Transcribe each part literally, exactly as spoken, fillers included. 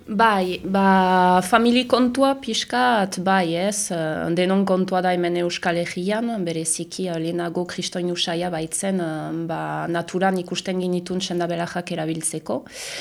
Bai, ba, famili kontua pixkat, bai ez, denon kontua da hemen Euskal Herrian, bereziki lehenago kristoin usaia baitzen, ba, naturan ikusten ginitun sendabelajak erabiltzeko.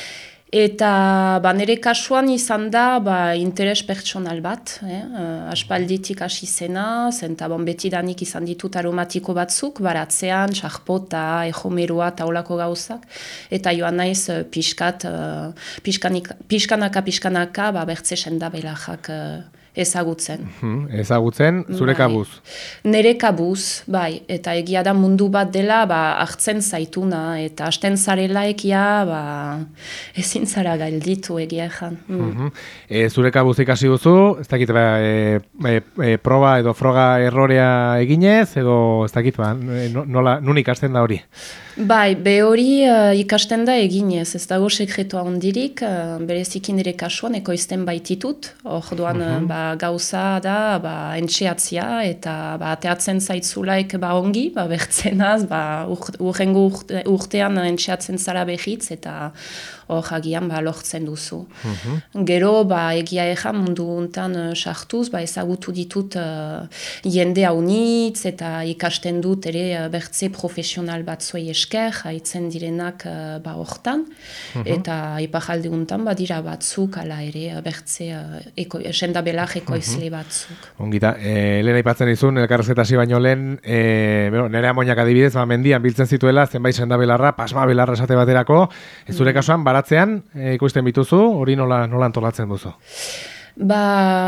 Eta ba, nire kasuan izan da ba, interes pertsonal bat, eh? Aspalditik hasi zena, zenta bon, betidanik izan ditut aromatiko batzuk, baratzean, txarpota, ejomeroa, taulako gauzak, eta joan naiz pixkat, uh, pixkanaka, pixkanaka, ba, bertze sendabelajak uh, ezagutzen. Hmm, ezagutzen, zure bai. kabuz? Nere kabuz, bai, eta egia da mundu bat dela, ba, hartzen zaituna, eta hasten zarela egia, ba, ezin zara gailditu egia ezan. Mm. Mm-hmm. E, zure kabuz ikasi duzu, ez dakit, ba, e, e, e, proba edo froga errorea eginez, edo ez dakit, ba, nola, nun ikasten da hori? Bai, be hori uh, ikasten da eginez, ez dago sekretoa ondirik, uh, bereziki nire kasuan ekoizten baititut, hor duan mm-hmm. ba, gauza da ba, entxeatzia, eta ba, ateatzen zaitzulaik ba, ongi, ba, bertzenaz, ba, urrengo urte, urtean entxeatzen zara behitz, eta hor agian ba, lortzen duzu. Mm-hmm. Gero, ba, egia egan mundu untan sartuz, ba, ezagutu ditut uh, jende haunitz, eta ikasten dut ere uh, bertze profesional batzuei esker, haitzen direnak uh, ba hortan, mm-hmm. eta ipajalde untan badira batzuk, ala ere bertze uh, eko, sendabelaj ekoizle mm-hmm. batzuk. Ongita, e, lehen aipatzen izun, elkarrezketasi baino lehen, e, bueno, nire amoinak adibidez, ba, mendian biltzen zituela, zenbait sendabelarra, pasma belarra esate baterako, ez zure mm. kasuan, baratzean, e, ikusten bituzu, hori nola, nola antolatzen duzu? Ba...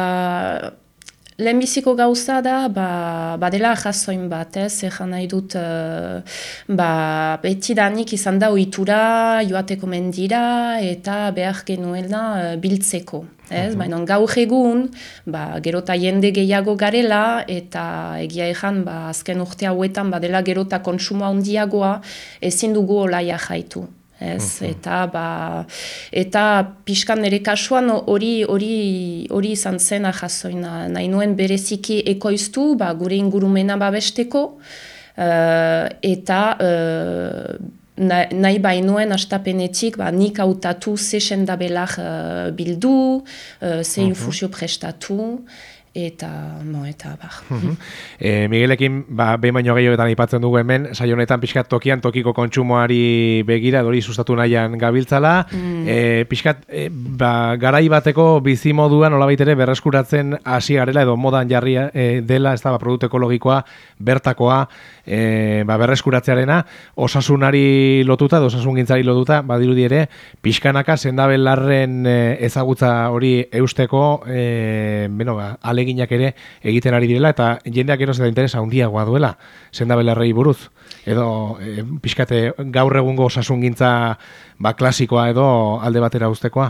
Lehenbiziko gauza da, ba, badela jazoin bat, ez, egan nahi dut, uh, ba, betidanik izan da ohitura joateko mendira, eta behar genuela uh, biltzeko. Ez, uh-huh. Baina gaur egun, ba, gerota jende gehiago garela, eta egia egan, ba, azken urte hauetan, badela gerota kontsumo handiagoa, ezin dugu olaia jaitu. Ez, uh-huh. eta ba, eta pixkan nire kasuan hori hori hori izan zena jazoina. Nahi nuen bereziki ekoiztu, ba, gure ingurumena babesteko, uh, eta uh, nahi bainuen astapenetik, ba, nik hautatu ze sendabelaj uh, bildu, uh, ze uh-huh. infusio prestatu, eta, no, eta, bar. Uh-huh. e, Miguelekin, ba, behin baino gehiogetan aipatzen dugu hemen, saio honetan pixkat tokian tokiko kontsumoari begira, hori sustatu nahian gabiltzala, mm. e, pixkat, e, ba, garai bateko bizimoduan nolabait ere berreskuratzen hasi garela, edo modan jarria e, dela, ez da, ba, produktu ekologikoa, bertakoa, e, ba, berreskuratzearena, osasunari lotuta, edo osasungintzari lotuta, badirudi ere, pixkanaka sendabelarren e, ezagutza hori eusteko, e, beno, ba, aleginak ere egiten ari direla, eta jendeak eroz eta interesa handiagoa duela, sendabelarrei buruz. Edo, e, pixkate, gaur egungo osasungintza ba, klasikoa edo alde batera uztekoa.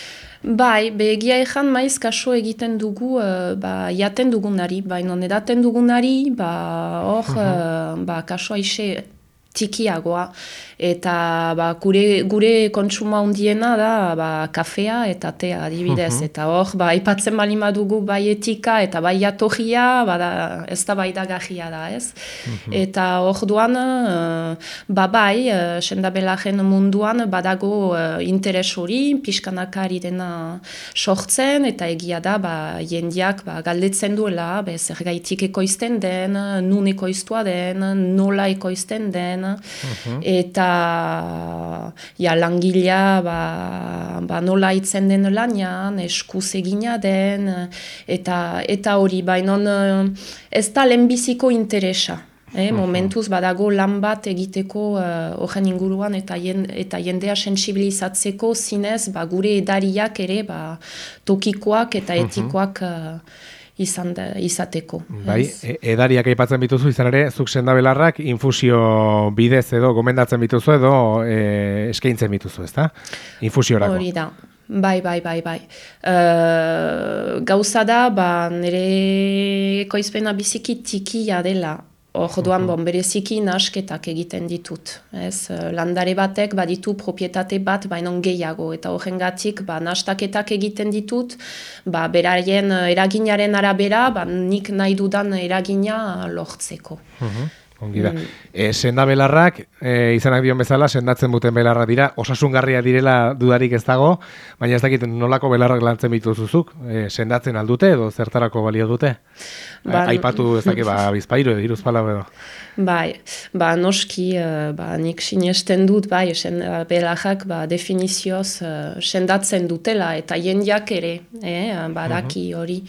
Bai, begia ejan maiz kaso egiten dugu, uh, ba, jaten dugunari, baina edaten dugunari, ba, hor, uh-huh. uh, ba, kaso aixe tikiagoa, eta ba, gure, gure kontsuma handiena da ba, kafea eta tea adibidez, uh-huh. eta hor, ba, ipatzen balima dugu bai etika eta bai jatorria, bada, ez da bai dagajia da, ez? Uh-huh. Eta hor duan, uh, ba bai, uh, sendabelajen munduan badago uh, interes hori, pixkanakari dena sortzen, eta egia da, ba, jendiak ba, galdetzen duela, be, zer gaitik ekoizten den, nun ekoiztua den, nola ekoizten den, uh-huh. eta ja, langilea ba, ba, nola itzen den lanean, eskuz egina den, eta, eta hori, baina ez da lehenbiziko interesa. Eh, uh-huh. Momentuz badago lan bat egiteko horren uh, inguruan eta, jen, eta jendea sensibilizatzeko zinez ba, gure edariak ere ba, tokikoak eta etikoak uh, izan da, izateko. Bai, e edariak aipatzen bituzu, izan ere, zuk sendabelarrak infusio bidez edo gomendatzen bituzu edo e, eskaintzen bituzu, ezta? Infusiorako. Hori da. Bai, bai, bai, bai. Uh, gauza da, ba, nire ekoizpena biziki tikia dela. Hor duan, bon, bereziki nasketak egiten ditut. Ez, landare batek baditu propietate bat bainon gehiago, eta horrengatik ba, nastaketak egiten ditut, ba, berarien eraginaren arabera, ba, nik nahi dudan eragina lortzeko. Uh-huh. ongi da. Mm. E, senda belarrak, e, izanak dion bezala, sendatzen duten belarra dira, osasungarria direla dudarik ez dago, baina ez dakit nolako belarrak lantzen bituzuzuk, e, sendatzen aldute edo zertarako balio dute? Ba, aipatu ez dakit, ba, bizpairu edo, iruzpala edo. Bai, ba, noski, uh, ba, nik sinesten dut, bai, sen, uh, belarrak, ba, definizioz uh, sendatzen dutela, eta jendiak ere, eh, badaki hori.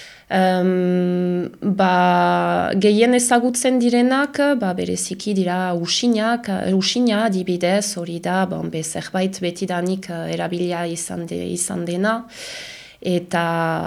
Um, ba, gehien ezagutzen direnak, ba, bereziki dira usinak, usina adibidez, hori da, bon, be, zerbait betidanik uh, erabilia izan, de, izan dena, eta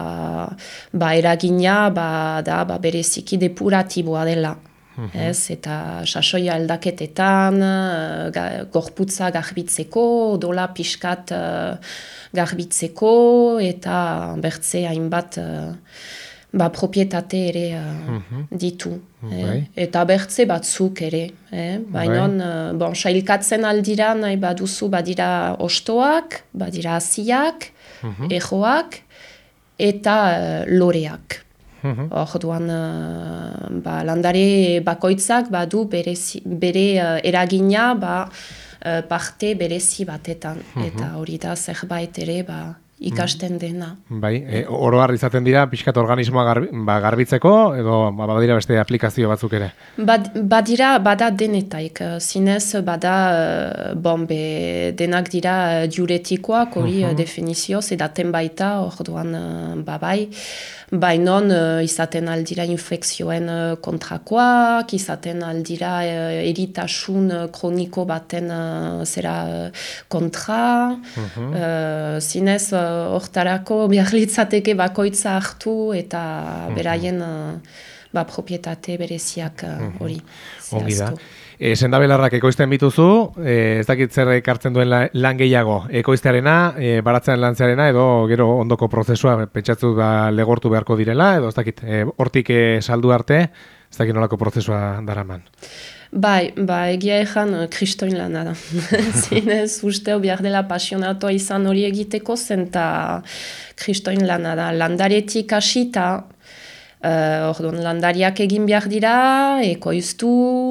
ba, eragina ba, da ba, bereziki depuratiboa dela. Uhum. Ez, eta sasoia aldaketetan, ga, gorputza garbitzeko, dola pixkat uh, garbitzeko, eta bertze hainbat uh, ba, propietate ere uh, uhum. ditu. Eh? Eta bertze batzuk ere. Eh? Baina, uh, bon, sailkatzen aldiran, nahi baduzu, badira ostoak, badira asiak, uhum. ejoak, eta uh, loreak. Hor duan, uh, ba, landare bakoitzak badu berezi, bere uh, eragina ba, uh, parte berezi batetan. Eta hori da zerbait ere ba, ikasten dena. Bai, e, oro har izaten dira pixkat organismoa garbi, ba, garbitzeko edo ba, badira beste aplikazio batzuk ere? Bad, badira, bada denetaik. Zinez, bada, bombe, denak dira diuretikoak, hori uh -huh. definizioz, edaten baita, hor duan, ba, bai. Bainon, uh, izaten aldira infekzioen uh, kontrakoak, izaten aldira uh, eritasun uh, kroniko baten uh, zera uh, kontra. Uh-huh. uh, zinez, hortarako uh, behar litzateke bakoitza hartu eta uh-huh. beraien uh, ba, propietate bereziak hori. Uh, Ongi da. E, sendabelarrak ekoizten bituzu, e, ez dakit zer ekartzen duen lan gehiago, ekoiztearena, e, baratzean lantzearena, edo gero ondoko prozesua pentsatzu da legortu beharko direla, edo ez dakit, e, hortik e, saldu arte, ez dakit nolako prozesua daraman. Bai, ba, egia ezan kristoin lana da. Zinez, usteo behar dela pasionatoa izan hori egiteko zen, eta kristoin lana da. Landaretik hasita, Uh, orduan, landariak egin behar dira, ekoiztu,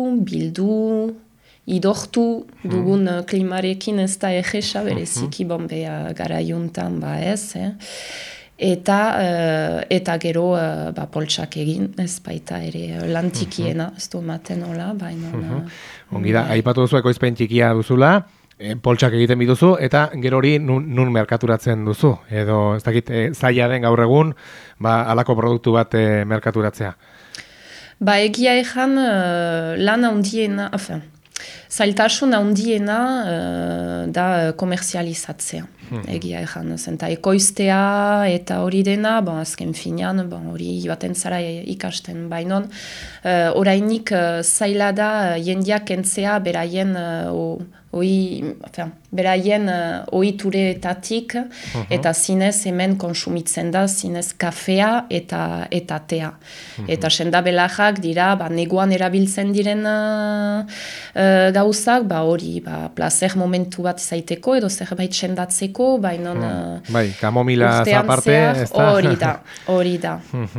bildu, idortu, dugun uh, klimarekin ez da egesa, bereziki bombe uh, gara juntan, ba ez, eh? Eta, uh, eta gero uh, ba, poltsak egin, ez baita ere lantikiena, ez du maten hola, baina... Uh, Ongi da, aipatu duzu ekoizpen txikia duzula, E, poltsak egiten bituzu, eta gero hori nun, nun merkaturatzen duzu. Edo, ez dakit, e, zaila den gaur egun, ba, alako produktu bat e, merkaturatzea. Ba, egia ezan, uh, lan handiena, enfin, zailtasun handiena uh, da komerzializatzea. Hmm. Egia ezan, zenta ekoiztea eta hori dena, bon, azken finean, bon, hori joaten zara ikasten bainon. Uh, orainik uh, zaila da uh, jendiak entzea beraien uh, Oi, enfin, beraien uh, ohitureetatik uh-huh. eta zinez hemen konsumitzen da, zinez kafea eta, eta tea. Uh-huh. Eta sendabelarrak dira, ba, neguan erabiltzen diren uh, uh, gauzak, ba, hori, ba, placer momentu bat zaiteko edo zerbait sendatzeko, baina uh, bai, kamomila zaparte, ez da? Hori da, hori da.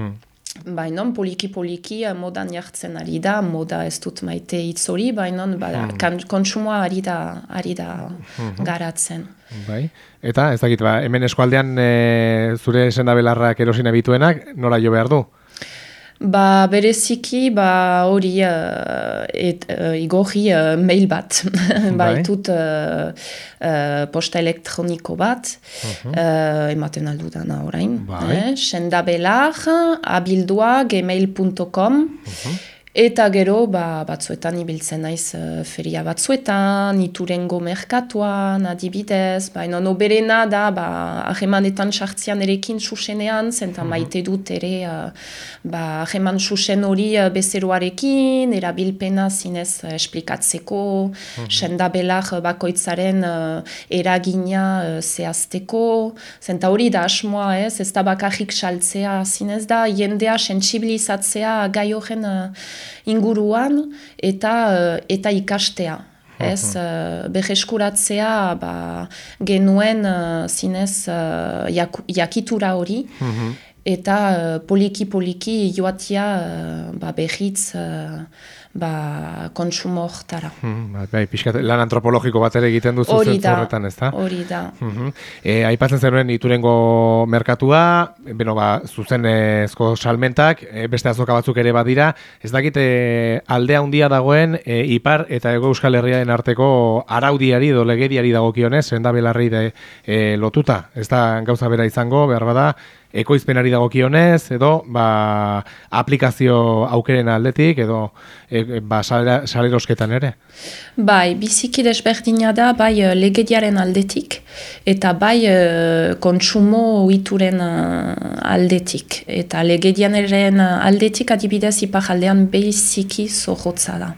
Baina poliki-poliki modan jartzen ari da, moda ez dut maite hitz hori, baina hmm. kontsumoa ari da, ari da hmm. garatzen. Bai. Eta ez dakit, ba, hemen eskualdean e, zure sendabelarrak erosina bituenak, nola jo behar du? Ba, bereziki, ba, hori uh, uh, igorri uh, mail bat. Ba, etut uh, uh, posta elektroniko bat, uh-huh. uh, ematen aldu dana orain. Eh? Sendabelar, abildua, gmail punto com, uh-huh. Eta gero, ba, batzuetan ibiltzen naiz uh, feria batzuetan, iturengo merkatuan, adibidez, baina noberena da, ba, ahemanetan sartzian erekin susenean, zenta mm-hmm. maite dut ere, uh, ba, aheman susen hori uh, bezeroarekin, erabilpena zinez uh, esplikatzeko, mm-hmm. sendabelar bakoitzaren uh, eragina uh, zehazteko, zenta hori da asmoa ez, ez da bakarrik saltzea zinez da, jendea sentsibilizatzea gai horren uh, inguruan eta eta ikastea. Ez, uh, berreskuratzea ba, genuen uh, zinez uh, jak, jakitura hori eta uh, poliki-poliki joatia uh, ba, berriz uh, ba, kontsumo hortara. Hmm, bai, pixkat lan antropologiko bat ere egiten duzu zentzu horretan, ez da? Hori da. Uh-huh. E, aipatzen zenuen Iturengo merkatua, beno, ba, zuzenezko salmentak, e, beste azoka batzuk ere badira, ez dakit e, aldea handia dagoen e, Ipar eta Hego Euskal Herriaren arteko araudiari edo legediari dagokionez, senda belarri de, e, lotuta, ez da gauza bera izango, behar bada, ekoizpenari dagokionez, edo ba, aplikazio aukeren aldetik, edo e, ba, salerosketan ere? Bai, biziki desberdina da, bai legediaren aldetik, eta bai kontsumo ohituren aldetik. Eta legediaren aldetik adibidez iparaldean biziki zorrotza da.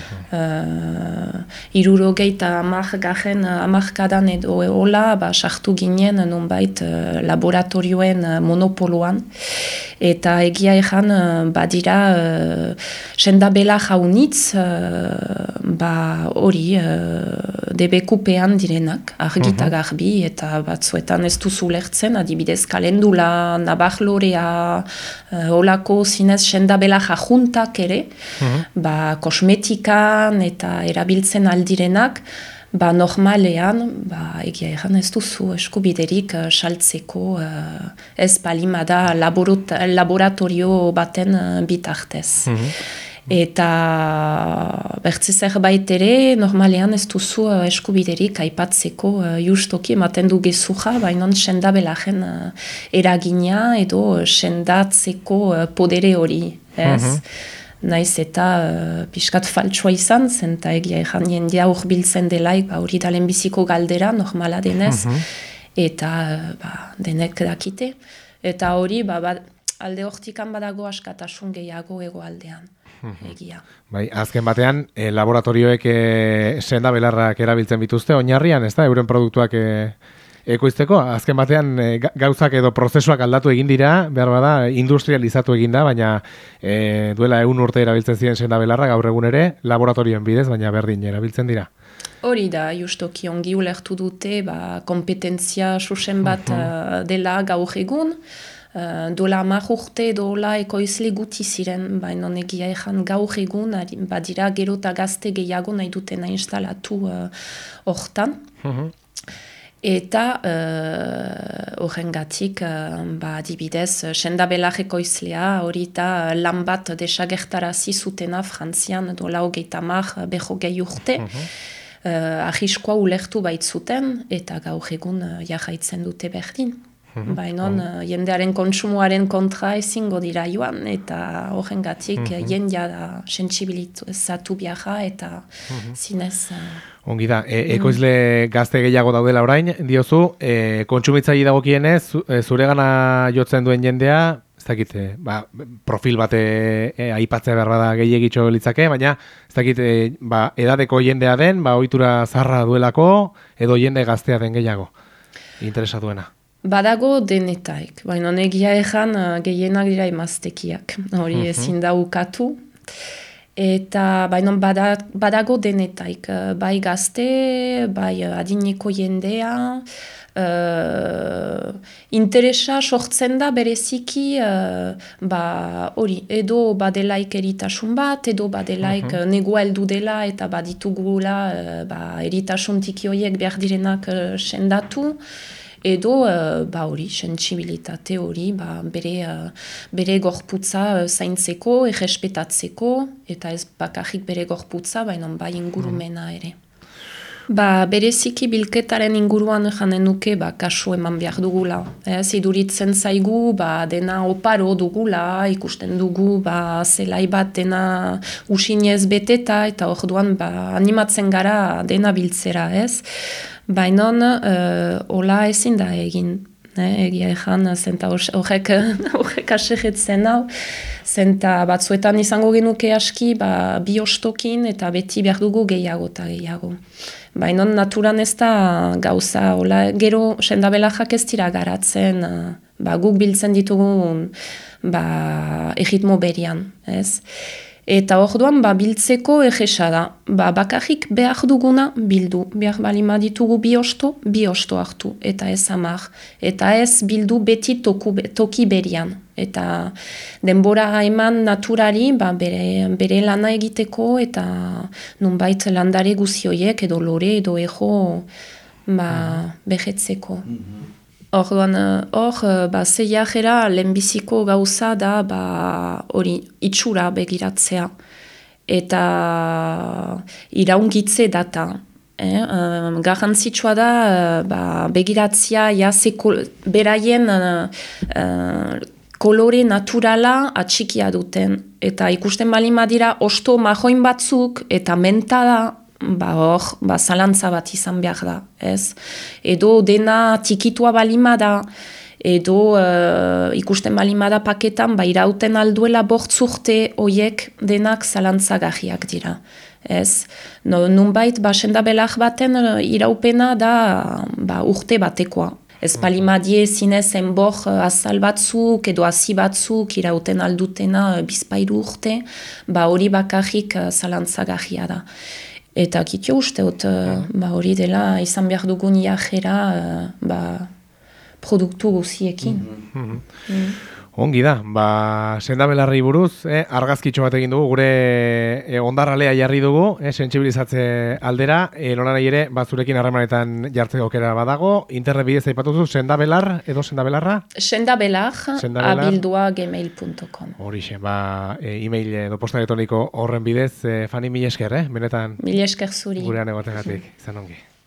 Uh, irurogeita amargarren amarkadan edo eola ba, sartu ginen nonbait uh, laboratorioen uh, monopoloan eta egia egan uh, badira uh, sendabela jaunitz uh, ba hori uh, debekupean direnak argita garbi eta batzuetan ez duzu lertzen adibidez kalendula, nabarlorea uh, olako zinez sendabela jajuntak ere uh-huh. ba kosmetik eta erabiltzen aldirenak, ba normalean, ba egia egan ez duzu eskubiderik uh, saltzeko uh, ez balimada laboratorio baten uh, bitartez. Mm-hmm. Eta bertze zerbait ere, normalean ez duzu uh, eskubiderik aipatzeko uh, justoki ematen du gezurra, baina sendabelajen uh, eragina edo sendatzeko uh, podere hori, ez? Mm-hmm. Naiz eta uh, pixkat faltsua izan, zen eta egia egan jendia urbiltzen delaik, ba, hori da lehenbiziko galdera, normala denez, uh-huh. eta uh, ba, denek dakite. Eta hori, ba, ba, alde hortikan badago askatasun gehiago egoaldean, uh-huh. egia. Bai, azken batean, eh, laboratorioek eh, senda belarrak erabiltzen bituzte, oinarrian, ez da, euren produktuak... Eh... ekoizteko, azken batean gauzak edo prozesuak aldatu egin dira, behar bada, industrializatu egin da, baina e, duela egun urte erabiltzen ziren senda belarra, gaur egun ere, laboratorioen bidez, baina berdin erabiltzen dira. Hori da, justoki ongi ulertu dute, ba, kompetentzia susen bat uh-huh. dela gaur egun, uh, dola hamar urte dola ekoizle guti ziren, baina egia egan gaur egun, badira gero eta gazte gehiago nahi dutena instalatu hortan. Uh, uh-huh. Eta horrengatik, uh, ba, adibidez, sendabelak ekoizlea, hori eta lan bat desagertarazi zutena Frantzian dola hogeita hamar berrogei urte. Uh-huh. uh, Ahiskoa ulertu baitzuten, eta gaur egun uh, jarraitzen dute berdin. Uh-huh. Baina uh, jendearen kontsumoaren kontra ezingo dira joan, eta horrengatik uh-huh. jendia da sentsibilizatu biarra, eta uh-huh. zinez... Uh, Ongi da, e, ekoizle gazte gehiago daudela orain, diozu, e, kontsumitzaile dagokienez, e, zuregana jotzen duen jendea, ez dakit, e, ba, profil bat e, aipatzea behar bada gehiagitxo litzake, baina ez dakit, e, ba, edadeko jendea den, ba, ohitura zarra duelako, edo jende gaztea den gehiago, interesa duena. Badago denetaik, baina negia egan gehienak dira emaztekiak, hori uh-huh. ezin da ukatu. Eta baina badago denetaik, bai gazte, bai adineko jendea, uh, interesa sortzen da bereziki, uh, ba, hori, edo badelaik eritasun bat, edo badelaik uh-huh. negua heldu dela, eta baditugula uh, ba, eritasun tiki horiek behar direnak uh, sendatu, edo uh, ba hori, sentsibilitate hori, ba, bere, uh, bere gorputza uh, zaintzeko, errespetatzeko, eta ez bakarrik bere gorputza, baina bai ingurumena ere. Ba, bereziki bilketaren inguruan janen nuke, ba, kasu eman behar dugula. Ez, iduritzen zaigu, ba, dena oparo dugula, ikusten dugu, ba, zelai bat dena usinez beteta, eta orduan, ba, animatzen gara dena biltzera, ez? Baina uh, hola ezin da egin, eh? Egia egan, zenta horrek asegetzen hau, zenta batzuetan izango genuke aski, ba, bi ostokin eta beti behar dugu gehiago eta gehiago. Baina naturan ez da gauza, hola, gero sendabelajak ez dira garatzen, uh, ba, guk biltzen ditugun ba, erritmo berian, ez? Eta orduan, ba, biltzeko egesa da. Ba, bakarrik behar duguna bildu. Behar balima ditugu bi osto, bi osto hartu. Eta ez hamar. Eta ez bildu beti toku, toki berian. Eta denbora eman naturari ba, bere, bere lana egiteko eta nunbait landare guzioiek edo lore edo ego ba, behetzeko. Orduan, hor, ba, zeiajera lehenbiziko gauza da ba, hori itxura begiratzea. Eta iraungitze data. Eh, um, garrantzitsua da uh, ba, begiratzea jaseko beraien uh, uh, kolore naturala atxikia duten. Eta ikusten balima dira osto majoin batzuk eta menta da, ba hor, ba zalantza bat izan behar da, ez? Edo dena tikitua balima da, edo uh, ikusten balima da paketan, ba irauten alduela bortzurte hoiek denak zalantzagarriak dira. Ez, no, nunbait, ba, sendabelak baten uh, iraupena da ba, urte batekoa. Ez palimadie zinez enbor uh, azal batzuk edo hasi batzuk irauten aldutena uh, bizpairu urte, ba hori bakarrik uh, zalantzagarria da. Eta kitio usteot, uh, ba hori dela izan behar dugun iajera uh, ba, produktu guziekin. Mm-hmm. Mm. Ongi da, ba, sendabelarri buruz, eh, argazkitxo bat egin dugu, gure eh, ondarralea jarri dugu, eh, sentsibilizatze aldera, eh, nola nahi ere, bazurekin harremanetan jartzeko aukera badago, internet bidez aipatuzu, sendabelar, edo sendabelarra? Sendabelar, abildua gmail punto com. Horixe, ba, eh, e-mail edo posta elektroniko horren bidez, eh, Fani, mil esker, eh, benetan. Mil esker zuri. Gurean egotegatik, izan ongi.